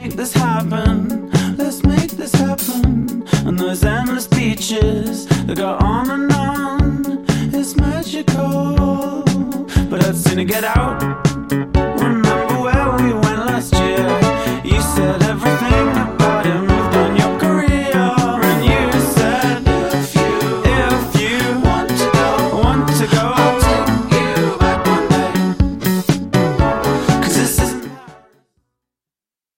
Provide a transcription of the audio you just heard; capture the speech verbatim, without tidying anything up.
make this happen. Let's make this happen. And those endless beaches that go on and on, it's magical. But I'd sooner get out